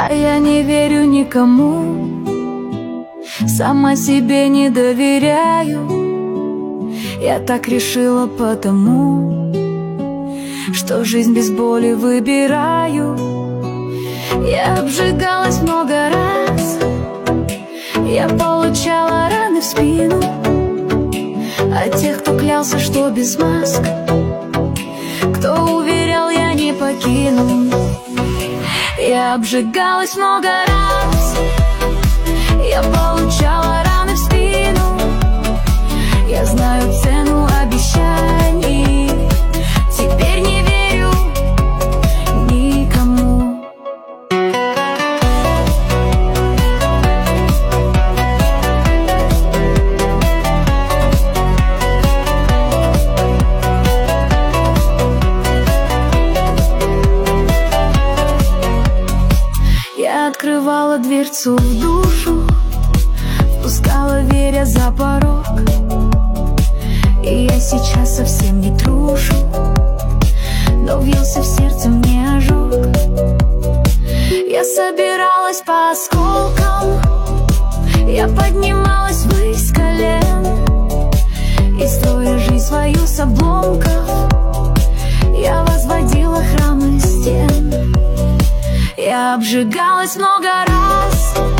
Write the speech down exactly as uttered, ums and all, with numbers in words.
А я не верю никому, сама себе не доверяю. Я так решила потому, что жизнь без боли выбираю. Я обжигалась много раз, я получала раны в спину от тех, кто клялся, что без маск, кто уверял, я не покину. Я обжигалась много раз, я получала раны в спину. Я знаю цену обещаний, теперь не верю никому. Я открывала дверцу в душу, впускала, веря, за порог. И я сейчас совсем не трушу, но въелся в сердце мне ожог. Я собиралась по осколкам, я поднималась ввысь колен, и строя жизнь свою с обломков, я возводила храмы стен. Я обжигалась много раз,